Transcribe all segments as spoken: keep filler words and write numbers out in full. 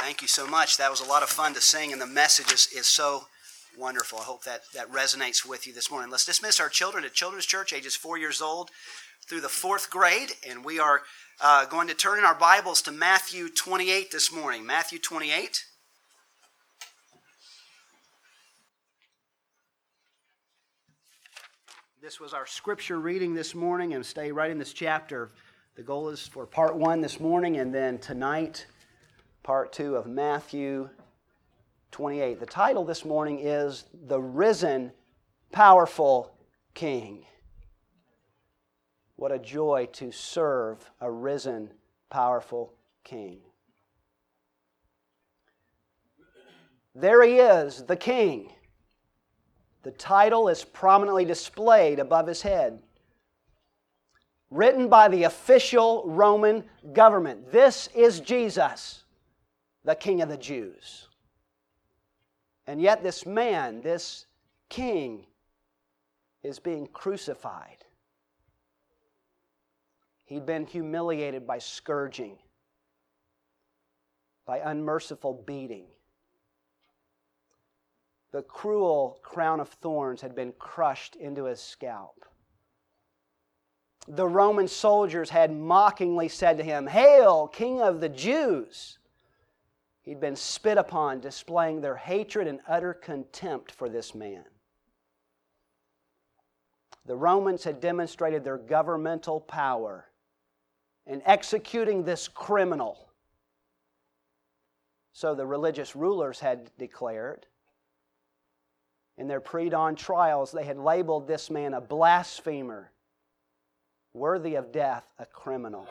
Thank you so much. That was a lot of fun to sing, and the message is, is so wonderful. I hope that, that resonates with you this morning. Let's dismiss our children at Children's Church, ages four years old through the fourth grade, and we are uh, going to turn in our Bibles to Matthew twenty-eight this morning. Matthew twenty-eight. This was our scripture reading this morning, and stay right in this chapter. The goal is for part one this morning, and then tonight, part two of Matthew twenty-eight. The title this morning is The Risen, Powerful King. What a joy to serve a risen, powerful King. There he is, the King. The title is prominently displayed above his head. Written by the official Roman government. This is Jesus, the King of the Jews. And yet this man, this king, is being crucified. He'd been humiliated by scourging, by unmerciful beating. The cruel crown of thorns had been crushed into his scalp. The Roman soldiers had mockingly said to him, "Hail, King of the Jews!" He'd been spit upon, displaying their hatred and utter contempt for this man. The Romans had demonstrated their governmental power in executing this criminal. So the religious rulers had declared. In their pre-dawn trials, they had labeled this man a blasphemer, worthy of death, a criminal.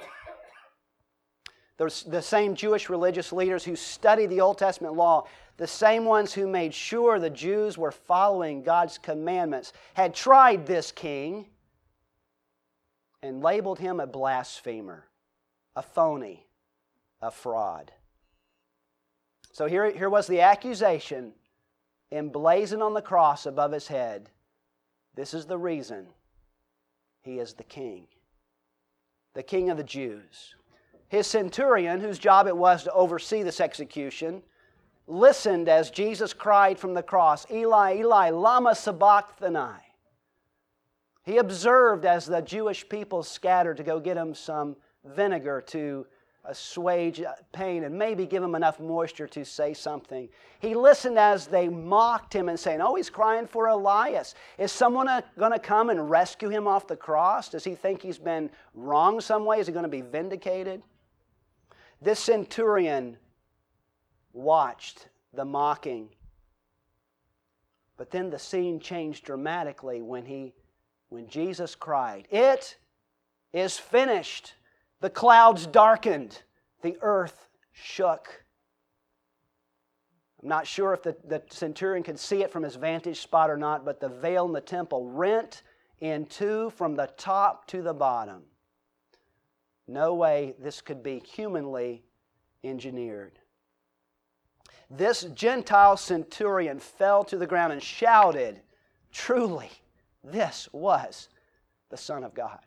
The same Jewish religious leaders who studied the Old Testament law, the same ones who made sure the Jews were following God's commandments, had tried this king and labeled him a blasphemer, a phony, a fraud. So here, here was the accusation emblazoned on the cross above his head. This is the reason he is the king, the King of the Jews. His centurion, whose job it was to oversee this execution, listened as Jesus cried from the cross, "Eli, Eli, lama sabachthani." He observed as the Jewish people scattered to go get him some vinegar to assuage pain and maybe give him enough moisture to say something. He listened as they mocked him and saying, "Oh, he's crying for Elias. Is someone going to come and rescue him off the cross? Does he think he's been wrong some way? Is he going to be vindicated?" This centurion watched the mocking. But then the scene changed dramatically when he, when Jesus cried, "It is finished." The clouds darkened. The earth shook. I'm not sure if the, the centurion could see it from his vantage spot or not, but the veil in the temple rent in two from the top to the bottom. No way this could be humanly engineered. This Gentile centurion fell to the ground and shouted, "Truly, this was the Son of God."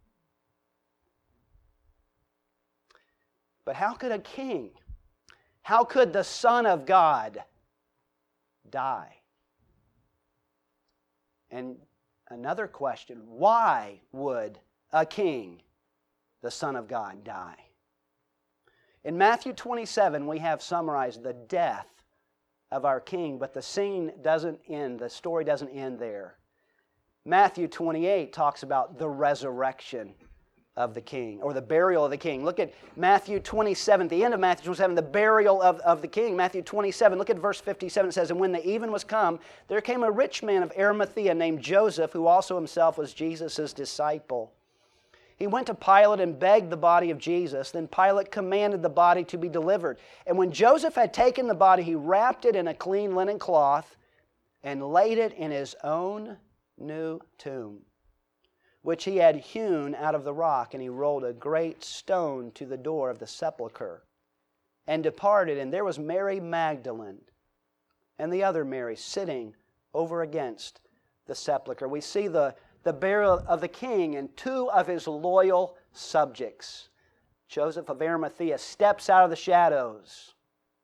But how could a king, how could the Son of God die? And another question, why would a king, the Son of God, die? In Matthew twenty-seven, we have summarized the death of our king, but the scene doesn't end, the story doesn't end there. Matthew twenty-eight talks about the resurrection of the king, or the burial of the king. Look at Matthew twenty-seven, at the end of Matthew twenty-seven, the burial of, of the king. Matthew twenty-seven, look at verse fifty-seven, it says, "And when the even was come, there came a rich man of Arimathea named Joseph, who also himself was Jesus' disciple. He went to Pilate and begged the body of Jesus. Then Pilate commanded the body to be delivered. And when Joseph had taken the body, he wrapped it in a clean linen cloth and laid it in his own new tomb, which he had hewn out of the rock, and he rolled a great stone to the door of the sepulchre, and departed. And there was Mary Magdalene and the other Mary sitting over against the sepulchre. We see the, the burial of the king and two of his loyal subjects. Joseph of Arimathea steps out of the shadows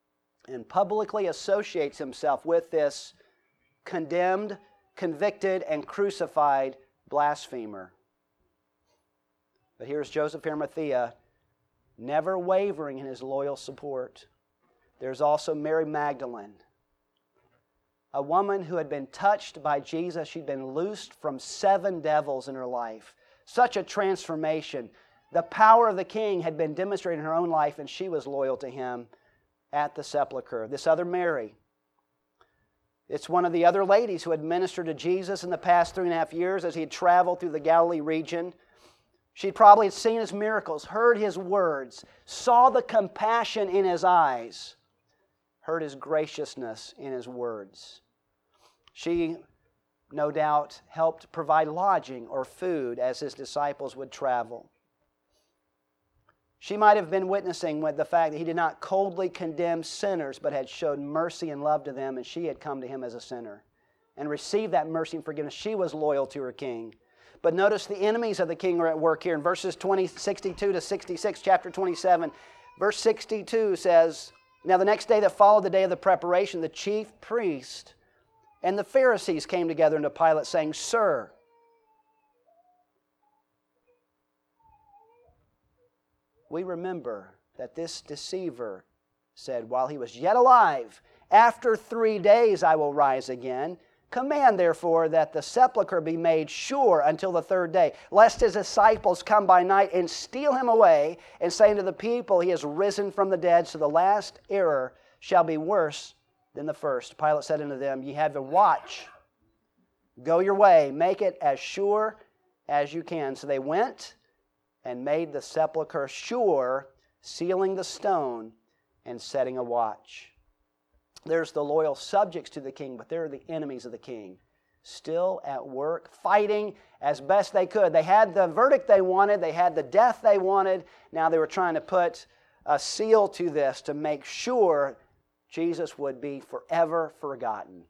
and publicly associates himself with this condemned, convicted, and crucified blasphemer. But here's Joseph Arimathea, never wavering in his loyal support. There's also Mary Magdalene, a woman who had been touched by Jesus. She'd been loosed from seven devils in her life. Such a transformation. The power of the King had been demonstrated in her own life, and she was loyal to him at the sepulchre. This other Mary, it's one of the other ladies who had ministered to Jesus in the past three and a half years as he had traveled through the Galilee region. She'd probably seen his miracles, heard his words, saw the compassion in his eyes, heard his graciousness in his words. She, no doubt, helped provide lodging or food as his disciples would travel. She might have been witnessing with the fact that he did not coldly condemn sinners, but had showed mercy and love to them, and she had come to him as a sinner and received that mercy and forgiveness. She was loyal to her King. But notice the enemies of the King are at work here in verses twenty, sixty-two to sixty-six, chapter twenty-seven. Verse sixty-two says, "Now the next day that followed the day of the preparation, the chief priest and the Pharisees came together unto Pilate, saying, Sir, we remember that this deceiver said, while he was yet alive, after three days I will rise again. Command, therefore, that the sepulchre be made sure until the third day, lest his disciples come by night and steal him away, and say unto the people, He has risen from the dead, so the last error shall be worse than the first. Pilate said unto them, Ye have a watch. Go your way, make it as sure as you can. So they went and made the sepulchre sure, sealing the stone and setting a watch. There's the loyal subjects to the king, but there are the enemies of the king, still at work, fighting as best they could. They had the verdict they wanted. They had the death they wanted. Now they were trying to put a seal to this to make sure Jesus would be forever forgotten.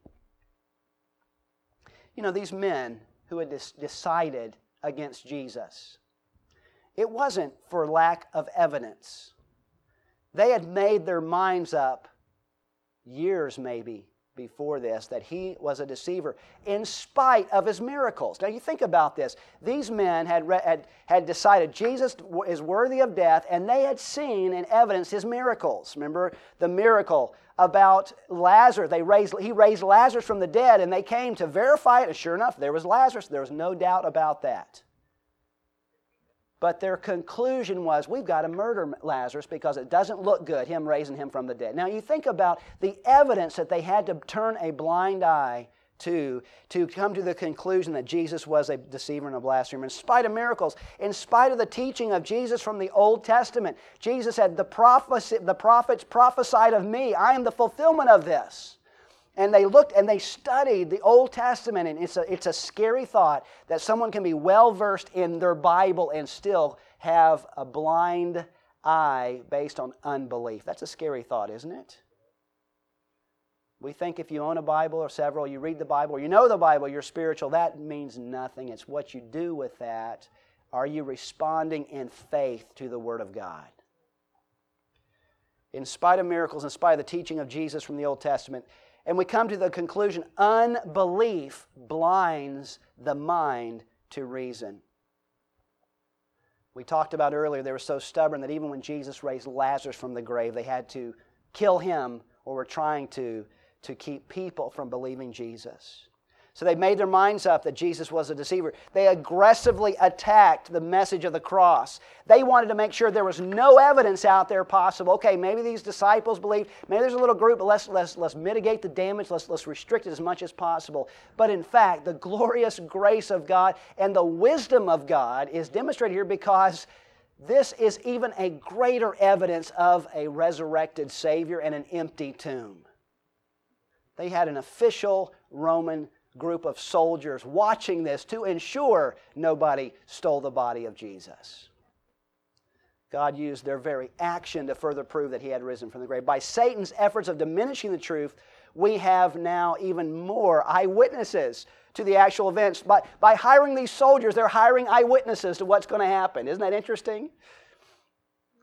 You know, these men who had decided against Jesus, it wasn't for lack of evidence. They had made their minds up years maybe before this that he was a deceiver in spite of his miracles. Now you think about this. These men had, re- had, had decided Jesus is worthy of death, and they had seen and evidenced his miracles. Remember the miracle about Lazarus. They raised, he raised Lazarus from the dead, and they came to verify it, and sure enough, there was Lazarus. There was no doubt about that. But their conclusion was, we've got to murder Lazarus because it doesn't look good, him raising him from the dead. Now you think about the evidence that they had to turn a blind eye to, to come to the conclusion that Jesus was a deceiver and a blasphemer. In spite of miracles, in spite of the teaching of Jesus from the Old Testament, Jesus said, the, prophecy, the prophets prophesied of me. I am the fulfillment of this. And they looked and they studied the Old Testament, and it's a, it's a scary thought that someone can be well-versed in their Bible and still have a blind eye based on unbelief. That's a scary thought, isn't it? We think if you own a Bible or several, you read the Bible, or you know the Bible, you're spiritual. That means nothing. It's what you do with that. Are you responding in faith to the Word of God? In spite of miracles, in spite of the teaching of Jesus from the Old Testament, and we come to the conclusion, unbelief blinds the mind to reason. We talked about earlier, they were so stubborn that even when Jesus raised Lazarus from the grave, they had to kill him, or were trying to, to keep people from believing Jesus. So they made their minds up that Jesus was a deceiver. They aggressively attacked the message of the cross. They wanted to make sure there was no evidence out there possible. Okay, maybe these disciples believed, maybe there's a little group, but let's, let's, let's mitigate the damage, let's, let's restrict it as much as possible. But in fact, the glorious grace of God and the wisdom of God is demonstrated here, because this is even a greater evidence of a resurrected Savior and an empty tomb. They had an official Roman group of soldiers watching this to ensure nobody stole the body of Jesus. God used their very action to further prove that He had risen from the grave. By Satan's efforts of diminishing the truth, we have now even more eyewitnesses to the actual events. By, by hiring these soldiers, they're hiring eyewitnesses to what's going to happen. Isn't that interesting?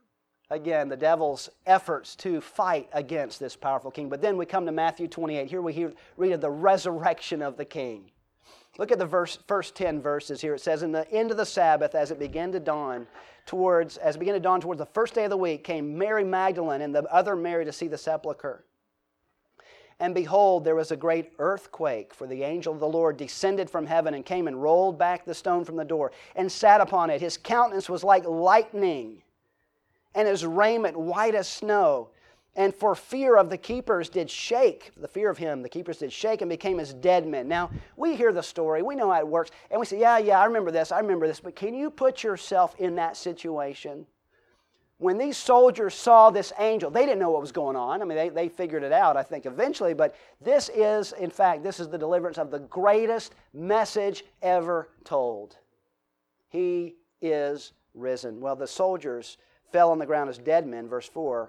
Again, the devil's efforts to fight against this powerful king. But then we come to Matthew twenty-eight. Here we hear, read of the resurrection of the king. Look at the verse, first ten verses here. It says, "In the end of the Sabbath, as it began to dawn, towards as it began to dawn towards the first day of the week, came Mary Magdalene and the other Mary to see the sepulchre. And behold, there was a great earthquake, for the angel of the Lord descended from heaven and came and rolled back the stone from the door and sat upon it. His countenance was like lightning, and his raiment white as snow. And for fear of the keepers did shake, the fear of him, the keepers did shake and became as dead men." Now, we hear the story, we know how it works, and we say, yeah, yeah, I remember this, I remember this, but can you put yourself in that situation? When these soldiers saw this angel, they didn't know what was going on. I mean, they, they figured it out, I think, eventually, but this is, in fact, this is the deliverance of the greatest message ever told. He is risen. Well, the soldiers fell on the ground as dead men, verse four.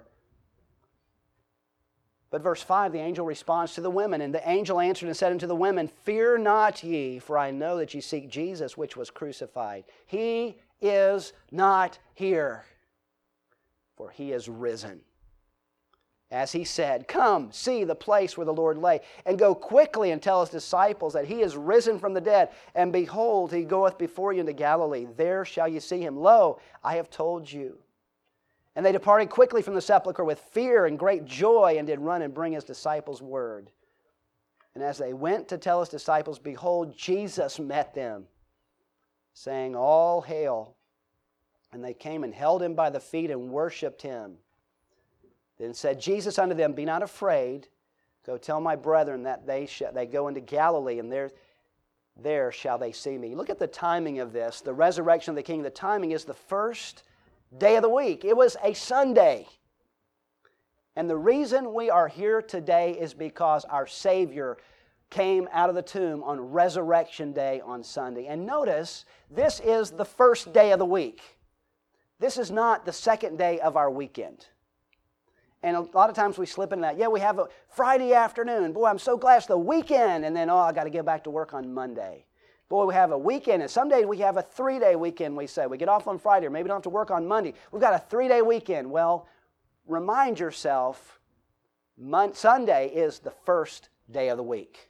But verse five, the angel responds to the women. "And the angel answered and said unto the women, Fear not ye, for I know that ye seek Jesus, which was crucified. He is not here, for he is risen. As he said, Come, see the place where the Lord lay, and go quickly and tell his disciples that he is risen from the dead. And behold, he goeth before you into Galilee. There shall ye see him. Lo, I have told you." And they departed quickly from the sepulchre with fear and great joy, and did run and bring his disciples word. And as they went to tell his disciples, behold, Jesus met them, saying, All hail. And they came and held him by the feet and worshipped him. Then said Jesus unto them, Be not afraid. Go tell my brethren that they sh- they go into Galilee, and there, there shall they see me. Look at the timing of this, the resurrection of the King. The timing is the first day of the week. It was a Sunday. And the reason we are here today is because our Savior came out of the tomb on Resurrection Day on Sunday. And notice, this is the first day of the week. This is not the second day of our weekend. And a lot of times we slip into that. Yeah, we have a Friday afternoon. Boy, I'm so glad it's the weekend. And then, oh, I got to get back to work on Monday. Boy, we have a weekend, and some days we have a three-day weekend, we say. We get off on Friday, or maybe don't have to work on Monday. We've got a three-day weekend. Well, remind yourself, Mon- Sunday is the first day of the week.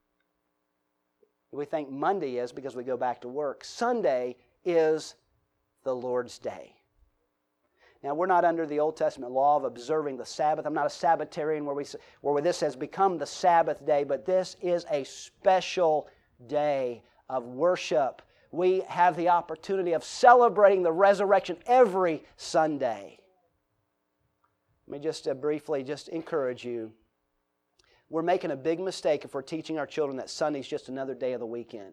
We think Monday is because we go back to work. Sunday is the Lord's Day. Now, we're not under the Old Testament law of observing the Sabbath. I'm not a Sabbatarian where, we, where this has become the Sabbath day, but this is a special day of worship. We have the opportunity of celebrating the resurrection every Sunday. Let me just uh, briefly just encourage you. We're making a big mistake if we're teaching our children that Sunday's just another day of the weekend.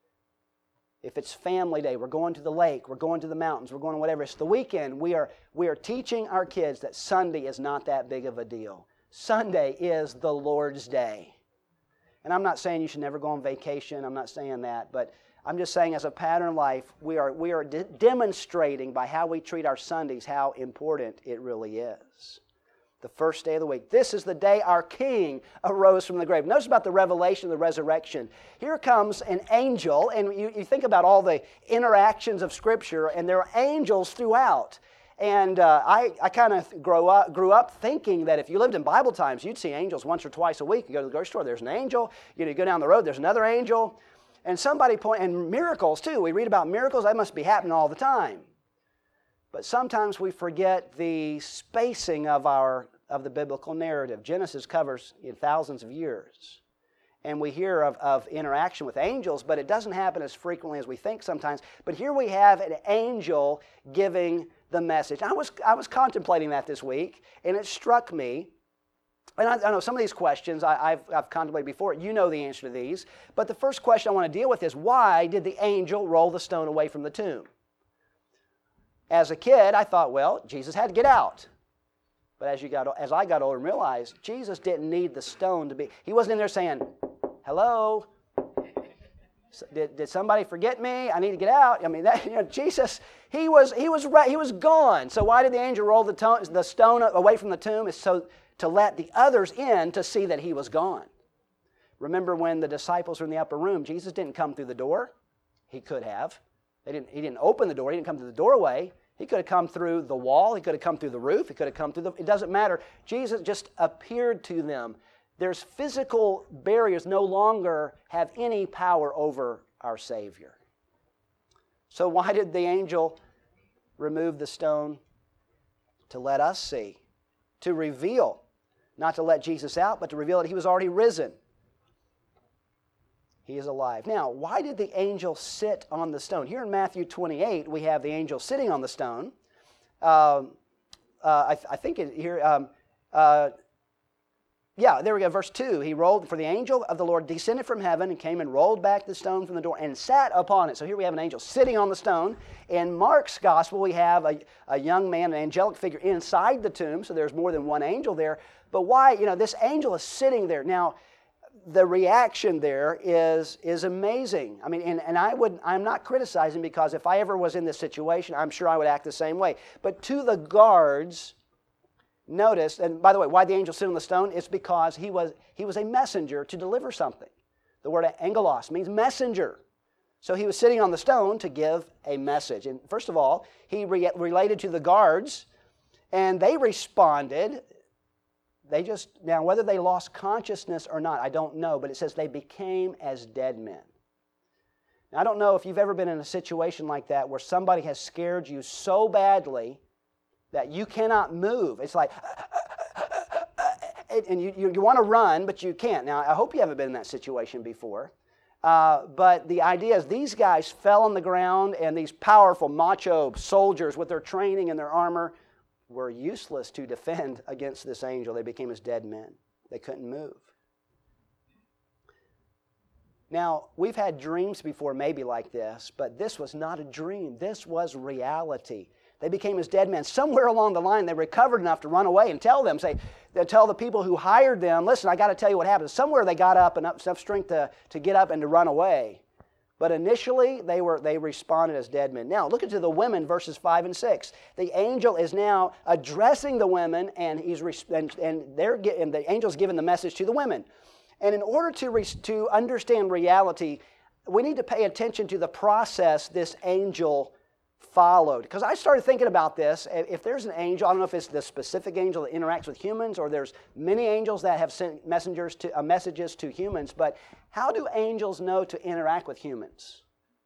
If it's family day, we're going to the lake, we're going to the mountains, we're going to whatever, it's the weekend, we are, we are teaching our kids that Sunday is not that big of a deal. Sunday is the Lord's Day. And I'm not saying you should never go on vacation. I'm not saying that. But I'm just saying as a pattern of life, we are, we are de- demonstrating by how we treat our Sundays how important it really is. The first day of the week. This is the day our King arose from the grave. Notice about the revelation of the resurrection. Here comes an angel, and you, you think about all the interactions of Scripture, and there are angels throughout. And uh, I, I kind of grew up, grew up thinking that if you lived in Bible times, you'd see angels once or twice a week. You go to the grocery store, there's an angel. You know, you go down the road, there's another angel. And somebody point, and miracles too. We read about miracles, that must be happening all the time. But sometimes we forget the spacing of our of the biblical narrative. Genesis covers you know, thousands of years. And we hear of, of interaction with angels, but it doesn't happen as frequently as we think sometimes. But here we have an angel giving the message. I was, I was contemplating that this week, and it struck me, and I, I know some of these questions I, I've, I've contemplated before. You know the answer to these. But the first question I want to deal with is, why did the angel roll the stone away from the tomb? As a kid, I thought, well, Jesus had to get out. But as you got, as I got older and realized, Jesus didn't need the stone to be, he wasn't in there saying, hello, did, did somebody forget me? I need to get out. I mean, that, you know, Jesus, he was he was he was gone. So why did the angel roll the, to, the stone away from the tomb? Is so to let the others in to see that he was gone. Remember when the disciples were in the upper room, Jesus didn't come through the door. He could have. They didn't, he didn't open the door. He didn't come through the doorway. He could have come through the wall. He could have come through the roof. He could have come through the... It doesn't matter. Jesus just appeared to them. There's physical barriers no longer have any power over our Savior. So why did the angel remove the stone? To let us see. To reveal. Not to let Jesus out, but to reveal that He was already risen. He is alive. Now, why did the angel sit on the stone? Here in Matthew twenty-eight, we have the angel sitting on the stone. Um, uh, I, th- I think it, here, um, uh, yeah, there we go, verse two. He rolled, for the angel of the Lord descended from heaven and came and rolled back the stone from the door and sat upon it. So here we have an angel sitting on the stone. In Mark's gospel, we have a, a young man, an angelic figure inside the tomb, so there's more than one angel there. But why, you know, this angel is sitting there. Now, the reaction there is, is amazing. I mean, and, and I would, I'm not criticizing, because if I ever was in this situation, I'm sure I would act the same way. But to the guards, notice, and by the way, why the angel sit on the stone? It's because he was, he was a messenger to deliver something. The word angelos means messenger. So he was sitting on the stone to give a message. And first of all, he re- related to the guards, and they responded. They just, now whether they lost consciousness or not, I don't know, but it says they became as dead men. Now, I don't know if you've ever been in a situation like that where somebody has scared you so badly that you cannot move. It's like, and you, you, you want to run, but you can't. Now, I hope you haven't been in that situation before. Uh, but the idea is these guys fell on the ground, and these powerful macho soldiers with their training and their armor were useless to defend against this angel. They became as dead men. They couldn't move. Now, we've had dreams before maybe like this, but this was not a dream. This was reality. They became as dead men. Somewhere along the line, they recovered enough to run away and tell them, say, they tell the people who hired them, listen, I got to tell you what happened. Somewhere they got up enough, enough strength to, to get up and to run away. But initially, they were they responded as dead men. Now, look into the women, verses five and six. The angel is now addressing the women, and he's and, and they're and the angel's giving the message to the women. And in order to re, to understand reality, we need to pay attention to the process this angel followed. Because I started thinking about this. If there's an angel, I don't know if it's the specific angel that interacts with humans, or there's many angels that have sent messengers to uh, messages to humans. But how do angels know to interact with humans?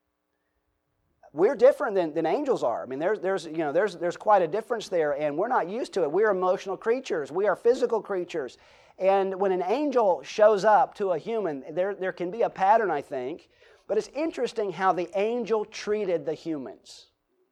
We're different than, than angels are. I mean, there's there's you know there's there's quite a difference there, and we're not used to it. We're emotional creatures. We are physical creatures. And when an angel shows up to a human, there there can be a pattern, I think. But it's interesting how the angel treated the humans.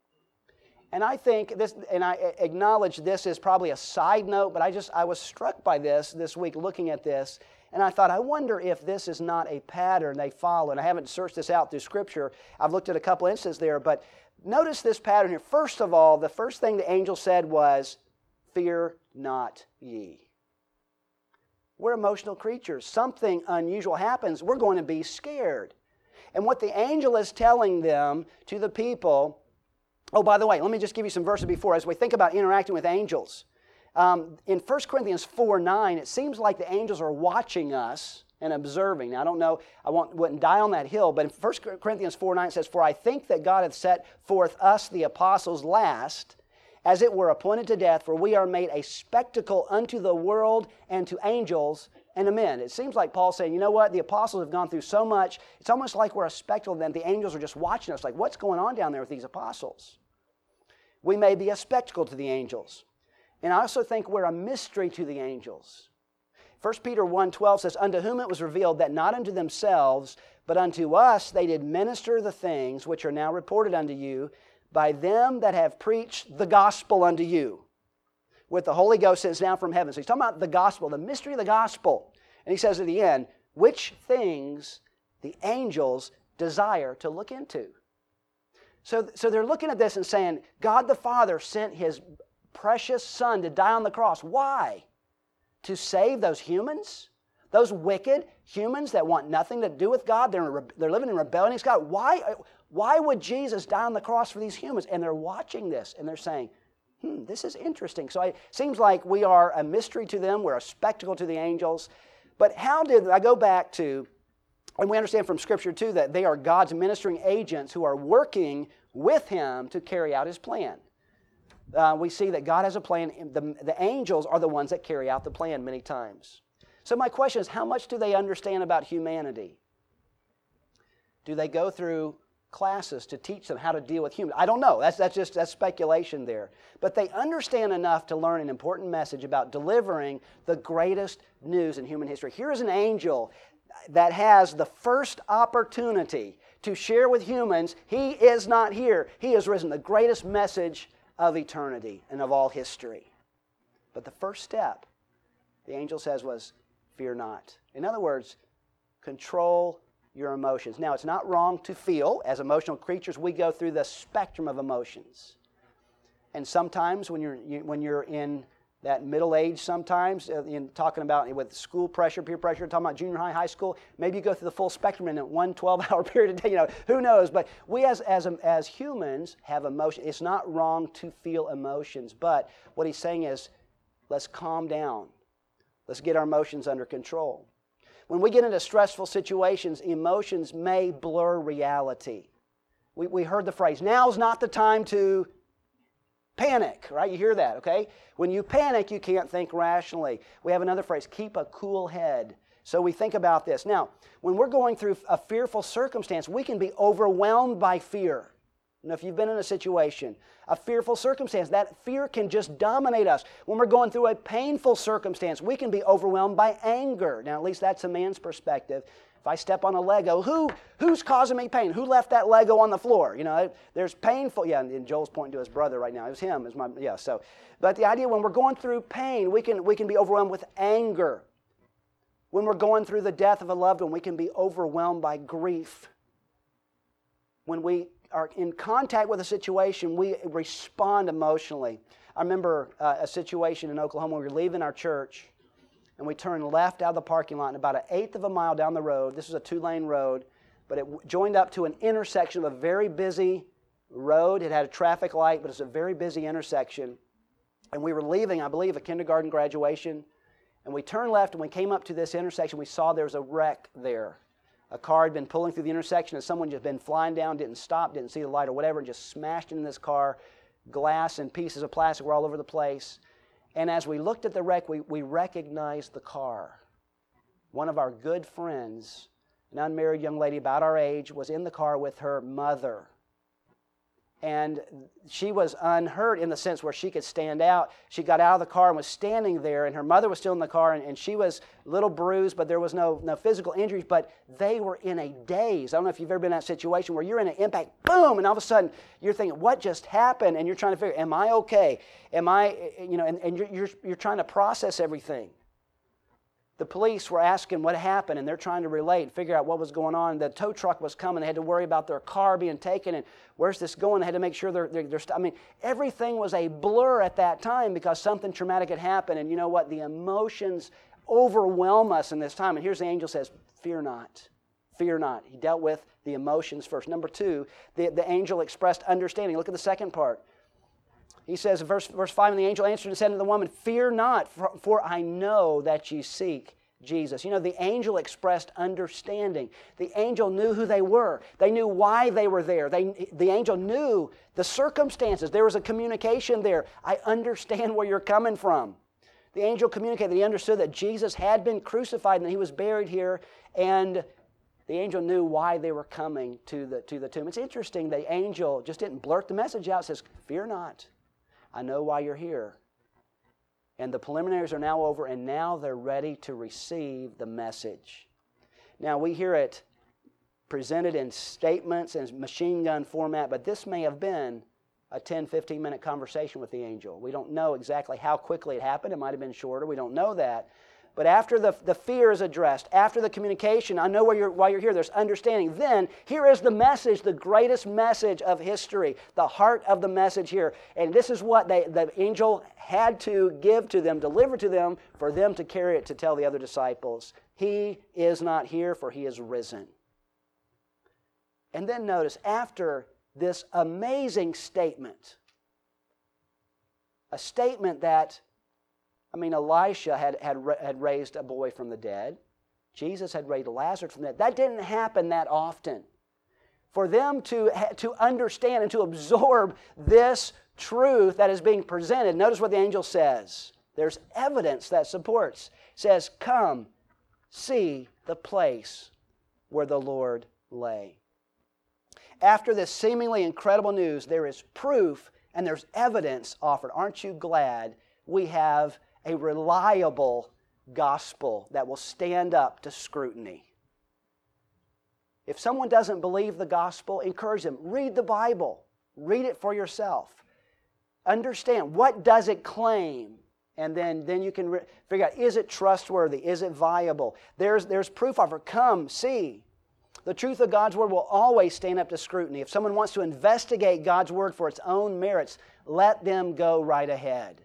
And I think this, and I acknowledge this is probably a side note, but I just, I was struck by this this week looking at this, and I thought, I wonder if this is not a pattern they follow. And I haven't searched this out through Scripture. I've looked at a couple instances there, but notice this pattern here. First of all, the first thing the angel said was, "Fear not ye." We're emotional creatures. Something unusual happens, we're going to be scared. And what the angel is telling them, to the people, oh, by the way, let me just give you some verses before as we think about interacting with angels. Um, in First Corinthians four nine, it seems like the angels are watching us and observing. Now, I don't know, I won't, wouldn't die on that hill, but in First Corinthians four nine it says, "For I think that God hath set forth us, the apostles, last, as it were appointed to death, for we are made a spectacle unto the world and to angels and to men." It seems like Paul's saying, you know what, the apostles have gone through so much, it's almost like we're a spectacle, then the angels are just watching us, like, what's going on down there with these apostles? We may be a spectacle to the angels. And I also think we're a mystery to the angels. First Peter one twelve says, "Unto whom it was revealed that not unto themselves, but unto us they did minister the things which are now reported unto you, by them that have preached the gospel unto you, with the Holy Ghost sent down from heaven." So he's talking about the gospel, the mystery of the gospel. And he says at the end, which things the angels desire to look into. So, so they're looking at this and saying, God the Father sent His precious Son to die on the cross. Why? To save those humans? Those wicked humans that want nothing to do with God. They're, they're living in rebellion against God. Why, why would Jesus die on the cross for these humans? And they're watching this and they're saying, hmm, this is interesting. So it seems like we are a mystery to them. We're a spectacle to the angels. But how did, I go back to, and we understand from Scripture too that they are God's ministering agents who are working with Him to carry out His plan. uh, we see that God has a plan. The, the angels are the ones that carry out the plan many times. So my question is, how much do they understand about humanity? Do they go through classes to teach them how to deal with humans? I don't know. That's, that's just that's speculation there. But they understand enough to learn an important message about delivering the greatest news in human history. Here is an angel that has the first opportunity to share with humans, he is not here. He has risen, the greatest message of eternity and of all history. But the first step, the angel says, was, fear not. In other words, control your emotions. Now, it's not wrong to feel. As emotional creatures, we go through the spectrum of emotions. And sometimes when you're you, when you're in that middle age, sometimes uh, in talking about with school pressure, peer pressure, talking about junior high, high school, maybe you go through the full spectrum in one twelve-hour period a day. You know, who knows? But we as as as humans have emotion. It's not wrong to feel emotions, but what he's saying is, let's calm down. Let's get our emotions under control. When we get into stressful situations, emotions may blur reality. We, we heard the phrase, now's not the time to panic, right? You hear that, okay? When you panic, you can't think rationally. We have another phrase, keep a cool head. So we think about this. Now, when we're going through a fearful circumstance, we can be overwhelmed by fear. You know, if you've been in a situation, a fearful circumstance, that fear can just dominate us. When we're going through a painful circumstance, we can be overwhelmed by anger. Now, at least that's a man's perspective. If I step on a Lego, who who's causing me pain? Who left that Lego on the floor? You know, there's painful. Yeah, and Joel's pointing to his brother right now. It was him. It was my yeah. So, but the idea when we're going through pain, we can we can be overwhelmed with anger. When we're going through the death of a loved one, we can be overwhelmed by grief. When we are in contact with a situation, we respond emotionally. I remember uh, a situation in Oklahoma where we were leaving our church, and we turned left out of the parking lot, and about an eighth of a mile down the road, this was a two-lane road, but it joined up to an intersection of a very busy road. It had a traffic light, but it's a very busy intersection. And we were leaving, I believe, a kindergarten graduation, and we turned left, and we came up to this intersection. We saw there was a wreck there. A car had been pulling through the intersection, and someone just been flying down, didn't stop, didn't see the light or whatever, and just smashed into this car. Glass and pieces of plastic were all over the place. And as we looked at the wreck, we, we recognized the car. One of our good friends, an unmarried young lady about our age, was in the car with her mother. And she was unhurt in the sense where she could stand out. She got out of the car and was standing there, and her mother was still in the car, and, and she was a little bruised, but there was no, no physical injuries, but they were in a daze. I don't know if you've ever been in that situation where you're in an impact, boom, and all of a sudden you're thinking, what just happened? And you're trying to figure, am I okay? Am I, you know, and, and you're, you're, you're trying to process everything. The police were asking what happened, and they're trying to relate and figure out what was going on. The tow truck was coming. They had to worry about their car being taken, and where's this going? They had to make sure they're, they're, they're I mean, everything was a blur at that time because something traumatic had happened. And you know what? The emotions overwhelm us in this time. And here's the angel says, fear not. Fear not. He dealt with the emotions first. Number two, the, the angel expressed understanding. Look at the second part. He says, verse, verse five, and the angel answered and said to the woman, fear not, for, for I know that you seek Jesus. You know, the angel expressed understanding. The angel knew who they were. They knew why they were there. They, the angel knew the circumstances. There was a communication there. I understand where you're coming from. The angel communicated that he understood that Jesus had been crucified and that he was buried here, and the angel knew why they were coming to the, to the tomb. It's interesting, the angel just didn't blurt the message out. It says, fear not. I know why you're here. And the preliminaries are now over, and now they're ready to receive the message. Now, we hear it presented in statements and machine gun format, but this may have been a ten, fifteen minute conversation with the angel. We don't know exactly how quickly it happened. It might have been shorter. We don't know that. But after the, the fear is addressed, after the communication, I know why you're, why you're here, there's understanding. Then, here is the message, the greatest message of history, the heart of the message here. And this is what they, the angel had to give to them, deliver to them, for them to carry it to tell the other disciples. He is not here, for he is risen. And then notice, after this amazing statement, a statement that I mean, Elisha had, had, had raised a boy from the dead. Jesus had raised Lazarus from the dead. That didn't happen that often. For them to, to understand and to absorb this truth that is being presented, notice what the angel says. There's evidence that supports. It says, come, see the place where the Lord lay. After this seemingly incredible news, there is proof and there's evidence offered. Aren't you glad we have a reliable gospel that will stand up to scrutiny? If someone doesn't believe the gospel, encourage them. Read the Bible. Read it for yourself. Understand, what does it claim? And then, then you can re- figure out, is it trustworthy? Is it viable? There's, there's proof offered. Come, see. The truth of God's Word will always stand up to scrutiny. If someone wants to investigate God's Word for its own merits, let them go right ahead.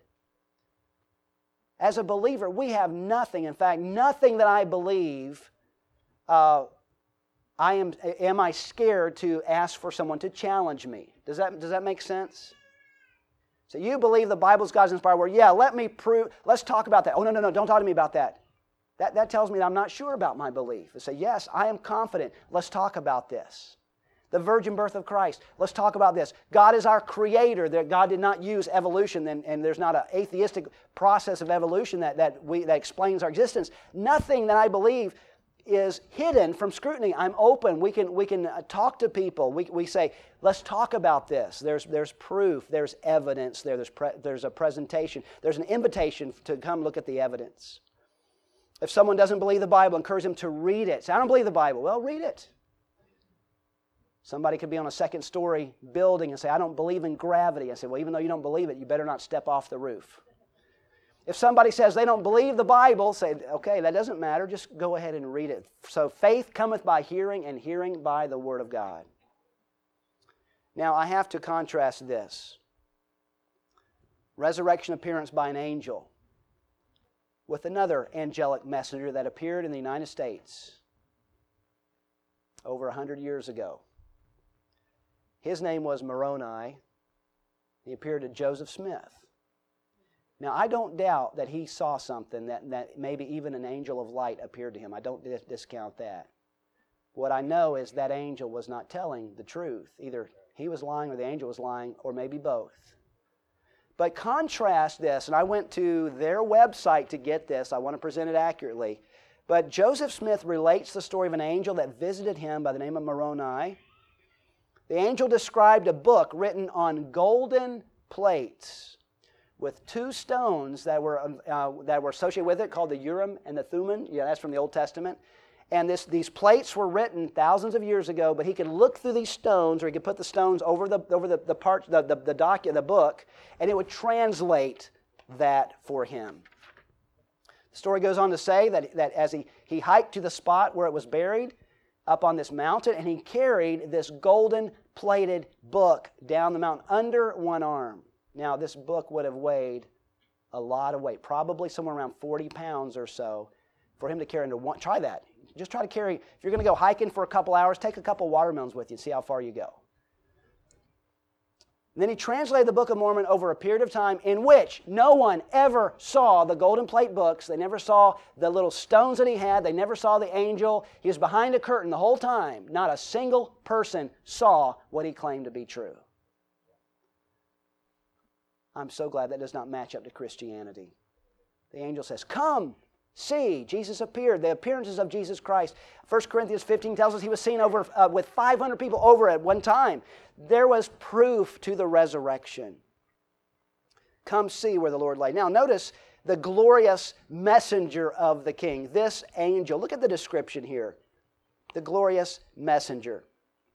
As a believer, we have nothing, in fact, nothing that I believe, uh, I am, am I scared to ask for someone to challenge me. Does that, does that make sense? So you believe the Bible's God's inspired word. Yeah, let me prove, let's talk about that. Oh, no, no, no, don't talk to me about that. That, that tells me that I'm not sure about my belief. I say, yes, I am confident. Let's talk about this. The virgin birth of Christ. Let's talk about this. God is our creator. That God did not use evolution, and, and there's not an atheistic process of evolution that, that, we, that explains our existence. Nothing that I believe is hidden from scrutiny. I'm open. We can, we can talk to people. We, we say, let's talk about this. There's, there's proof. There's evidence there. There's, pre, there's a presentation. There's an invitation to come look at the evidence. If someone doesn't believe the Bible, encourage them to read it. Say, I don't believe the Bible. Well, read it. Somebody could be on a second story building and say, I don't believe in gravity. I say, well, even though you don't believe it, you better not step off the roof. If somebody says they don't believe the Bible, say, okay, that doesn't matter. Just go ahead and read it. So faith cometh by hearing, and hearing by the Word of God. Now, I have to contrast this. Resurrection appearance by an angel with another angelic messenger that appeared in the United States over a hundred years ago. His name was Moroni. He appeared to Joseph Smith. Now, I don't doubt that he saw something that, that maybe even an angel of light appeared to him. I don't dis- discount that. What I know is that angel was not telling the truth. Either he was lying or the angel was lying, or maybe both. But contrast this, and I went to their website to get this. I want to present it accurately. But Joseph Smith relates the story of an angel that visited him by the name of Moroni. The angel described a book written on golden plates with two stones that were, uh, that were associated with it called the Urim and the Thummim. Yeah, that's from the Old Testament. And this, these plates were written thousands of years ago, but he could look through these stones, or he could put the stones over the over the, the part the, the, the document, the book, and it would translate that for him. The story goes on to say that, that as he, he hiked to the spot where it was buried, up on this mountain, and he carried this golden plated book down the mountain under one arm. Now, this book would have weighed a lot of weight, probably somewhere around forty pounds or so, for him to carry under one. Try that. Just try to carry, if you're going to go hiking for a couple hours, take a couple watermelons with you and see how far you go. And then he translated the Book of Mormon over a period of time in which no one ever saw the golden plate books. They never saw the little stones that he had. They never saw the angel. He was behind a curtain the whole time. Not a single person saw what he claimed to be true. I'm so glad that does not match up to Christianity. The angel says, come, see. Jesus appeared. The appearances of Jesus Christ. First Corinthians fifteen tells us he was seen over uh, with five hundred people over at one time. There was proof to the resurrection. Come see where the Lord lay. Now notice the glorious messenger of the King. This angel. Look at the description here. The glorious messenger.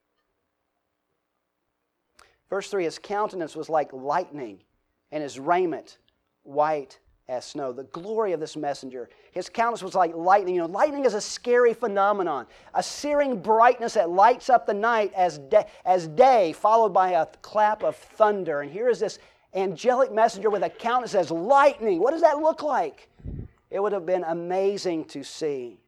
Verse three, his countenance was like lightning, and his raiment white as snow. The glory of this messenger. His countenance was like lightning. You know, lightning is a scary phenomenon. A searing brightness that lights up the night as, day, as day, followed by a clap of thunder. And here is this angelic messenger with a countenance as lightning. What does that look like? It would have been amazing to see.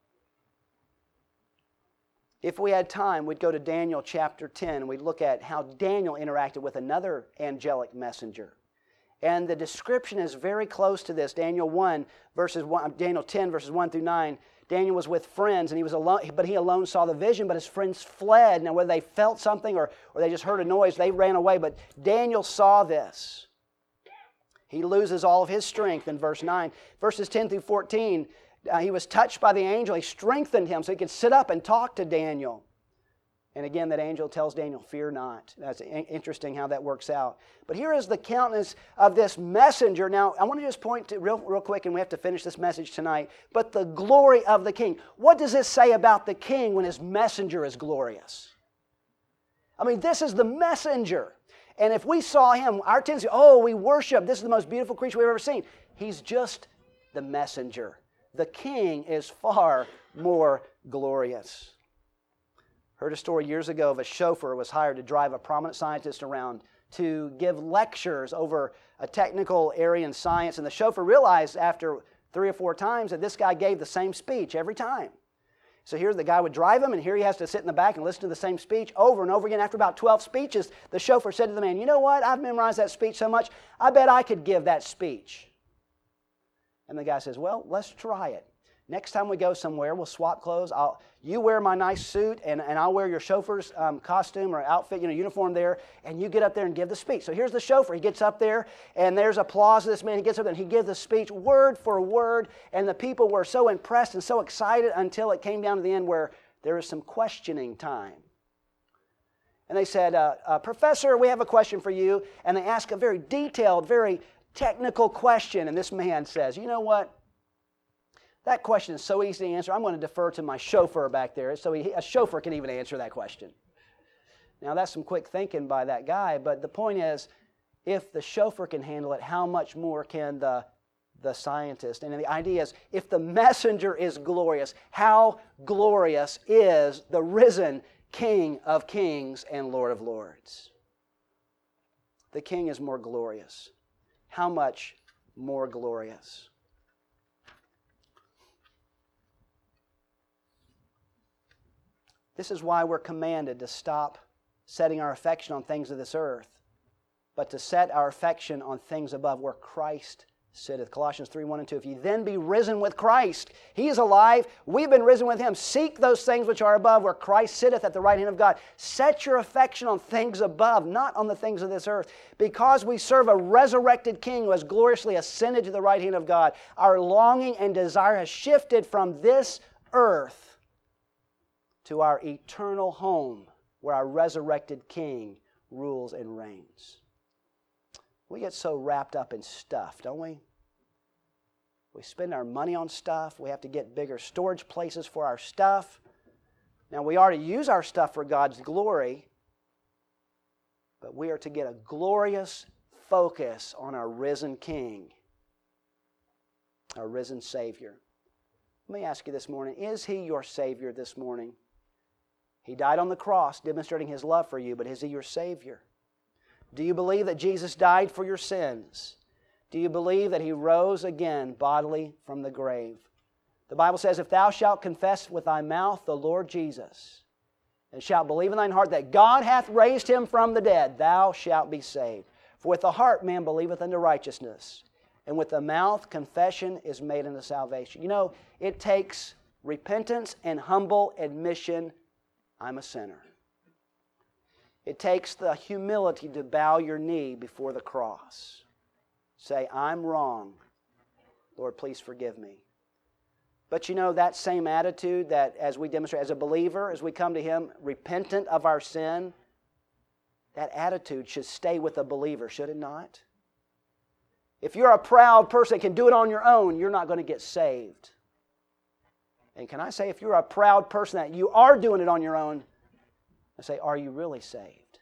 If we had time, we'd go to Daniel chapter ten, and we'd look at how Daniel interacted with another angelic messenger. And the description is very close to this. Daniel one, verses one, Daniel ten, verses one through nine. Daniel was with friends, and he was alone, but he alone saw the vision, but his friends fled. Now, whether they felt something or, or they just heard a noise, they ran away. But Daniel saw this. He loses all of his strength in verse nine. Verses ten through fourteen, uh, he was touched by the angel. He strengthened him so he could sit up and talk to Daniel. And again, that angel tells Daniel, fear not. That's interesting how that works out. But here is the countenance of this messenger. Now, I want to just point to real, real quick, and we have to finish this message tonight. But the glory of the king. What does this say about the king when his messenger is glorious? I mean, this is the messenger. And if we saw him, our tendency, oh, we worship, this is the most beautiful creature we've ever seen. He's just the messenger. The king is far more glorious. Heard a story years ago of a chauffeur who was hired to drive a prominent scientist around to give lectures over a technical area in science. And the chauffeur realized after three or four times that this guy gave the same speech every time. So here the guy would drive him, and here he has to sit in the back and listen to the same speech over and over again. After about twelve speeches, the chauffeur said to the man, you know what? I've memorized that speech so much, I bet I could give that speech. And the guy says, well, let's try it. Next time we go somewhere, we'll swap clothes. I'll, you wear my nice suit, and, and I'll wear your chauffeur's um, costume or outfit, you know, uniform there, and you get up there and give the speech. So here's the chauffeur. He gets up there, and there's applause to this man. He gets up there, and he gives the speech word for word, and the people were so impressed and so excited until it came down to the end where there was some questioning time. And they said, uh, uh, Professor, we have a question for you. And they ask a very detailed, very technical question, and this man says, you know what? That question is so easy to answer. I'm going to defer to my chauffeur back there, so he, a chauffeur can even answer that question. Now, that's some quick thinking by that guy, but the point is, if the chauffeur can handle it, how much more can the, the scientist? And the idea is, if the messenger is glorious, how glorious is the risen King of kings and Lord of lords? The King is more glorious. How much more glorious? This is why we're commanded to stop setting our affection on things of this earth, but to set our affection on things above where Christ sitteth. Colossians three, one and two. If ye then be risen with Christ, He is alive, we've been risen with Him. Seek those things which are above where Christ sitteth at the right hand of God. Set your affection on things above, not on the things of this earth. Because we serve a resurrected King who has gloriously ascended to the right hand of God, our longing and desire has shifted from this earth to our eternal home where our resurrected King rules and reigns. We get so wrapped up in stuff, don't we? We spend our money on stuff. We have to get bigger storage places for our stuff. Now, we are to use our stuff for God's glory, but we are to get a glorious focus on our risen King, our risen Savior. Let me ask you this morning, is He your Savior this morning? He died on the cross, demonstrating His love for you, but is He your Savior? Do you believe that Jesus died for your sins? Do you believe that He rose again bodily from the grave? The Bible says, if thou shalt confess with thy mouth the Lord Jesus, and shalt believe in thine heart that God hath raised Him from the dead, thou shalt be saved. For with the heart man believeth unto righteousness, and with the mouth confession is made unto salvation. You know, it takes repentance and humble admission, I'm a sinner. It takes the humility to bow your knee before the cross. Say, I'm wrong. Lord, please forgive me. But you know, that same attitude that as we demonstrate as a believer, as we come to Him repentant of our sin, that attitude should stay with a believer, should it not? If you're a proud person that can do it on your own, you're not going to get saved. And can I say, if you're a proud person that you are doing it on your own, I say, are you really saved?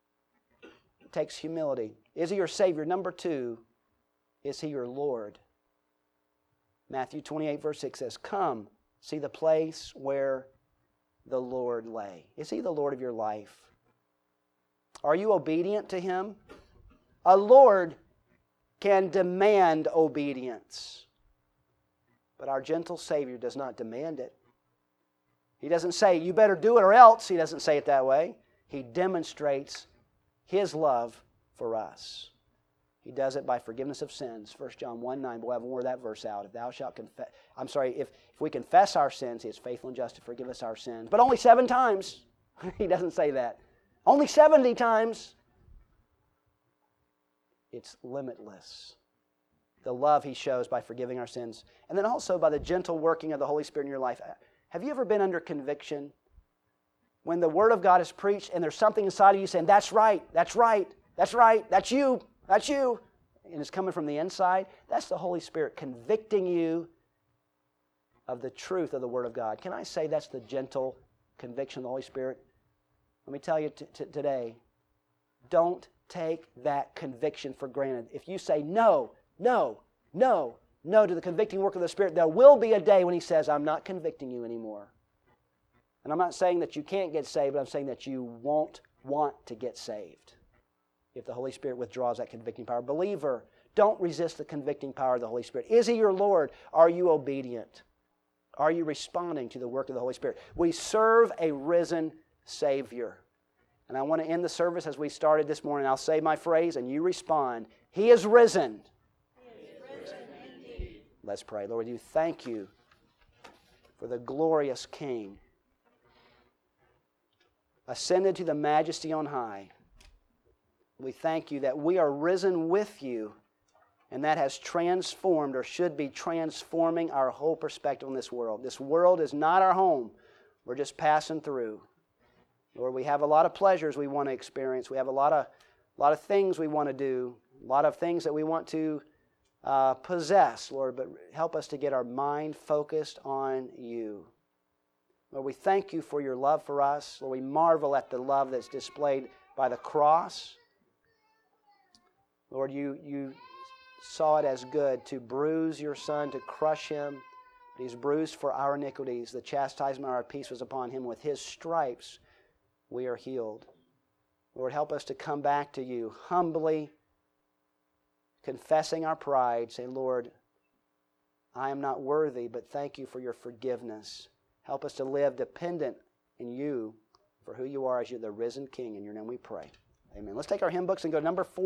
It takes humility. Is He your Savior? Number two, is He your Lord? Matthew twenty-eight, verse six says, come, see the place where the Lord lay. Is He the Lord of your life? Are you obedient to Him? A Lord can demand obedience. But our gentle Savior does not demand it. He doesn't say, you better do it or else. He doesn't say it that way. He demonstrates His love for us. He does it by forgiveness of sins. First John one nine, we'll have more of that verse out. If thou shalt confess, I'm sorry, if, if we confess our sins, He is faithful and just to forgive us our sins. But only seven times. He doesn't say that. Only seventy times. It's limitless. The love He shows by forgiving our sins. And then also by the gentle working of the Holy Spirit in your life. Have you ever been under conviction? When the Word of God is preached and there's something inside of you saying, that's right, that's right, that's right, that's you. That's you. And it's coming from the inside. That's the Holy Spirit convicting you of the truth of the Word of God. Can I say that's the gentle conviction of the Holy Spirit? Let me tell you t- t- today, don't take that conviction for granted. If you say no, no, no, no to the convicting work of the Spirit, there will be a day when He says, I'm not convicting you anymore. And I'm not saying that you can't get saved, but I'm saying that you won't want to get saved if the Holy Spirit withdraws that convicting power. Believer, don't resist the convicting power of the Holy Spirit. Is He your Lord? Are you obedient? Are you responding to the work of the Holy Spirit? We serve a risen Savior. And I want to end the service as we started this morning. I'll say my phrase and you respond. He is risen. He is risen indeed. Let's pray. Lord, you thank you for the glorious King, ascended to the majesty on high. We thank you that we are risen with you, and that has transformed or should be transforming our whole perspective on this world. This world is not our home. We're just passing through. Lord, we have a lot of pleasures we want to experience. We have a lot of, a lot of things we want to do, a lot of things that we want to uh, possess, Lord, but help us to get our mind focused on you. Lord, we thank you for your love for us. Lord, we marvel at the love that's displayed by the cross. Lord, you, you saw it as good to bruise your Son, to crush Him. But He's bruised for our iniquities. The chastisement of our peace was upon Him. With His stripes we are healed. Lord, help us to come back to you humbly, confessing our pride, saying, Lord, I am not worthy, but thank you for your forgiveness. Help us to live dependent in you for who you are as you're the risen King. In your name we pray. Amen. Let's take our hymn books and go to number four.